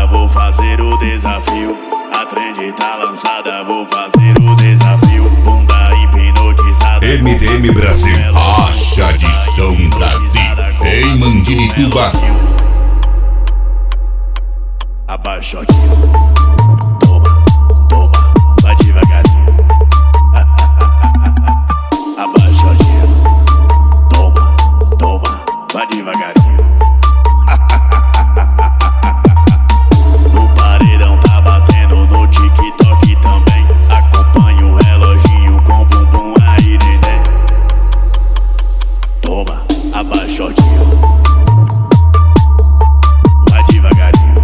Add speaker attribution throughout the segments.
Speaker 1: vou fazer o desafio. A trend tá lançada, vou fazer o desafio. Bunda hipnotizada.
Speaker 2: MDM Brasil, Racha de Som Brasil, em Mandirituba.
Speaker 1: Abaixadinho. Toma, toma, vai devagarinho. Abaixadinho. Toma, toma, vai devagarinho. No paredão tá batendo, no TikTok também. Acompanha o reloginho com bumbum aí, neném. Toma, abaixadinho. Vai devagarinho.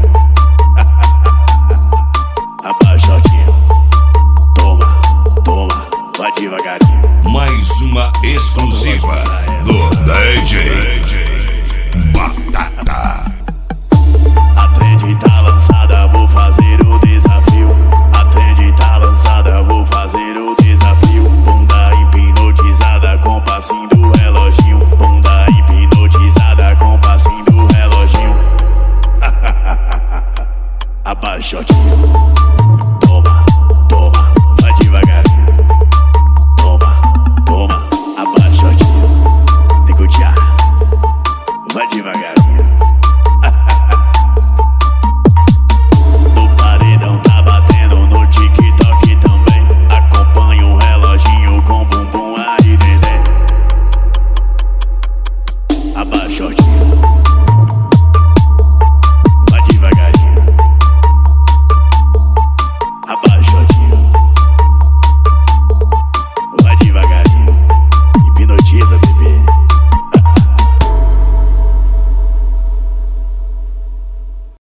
Speaker 1: Abaixadinho. Toma, toma, vai devagarinho.
Speaker 2: Mais uma exclusiva do DJ Batata.
Speaker 1: A trend tá lançada, vou fazer o desafio. A trend tá lançada, vou fazer o desafio. Bunda hipnotizada com passinho do reloginho. Bunda hipnotizada com passinho do reloginho. Abaixadinho.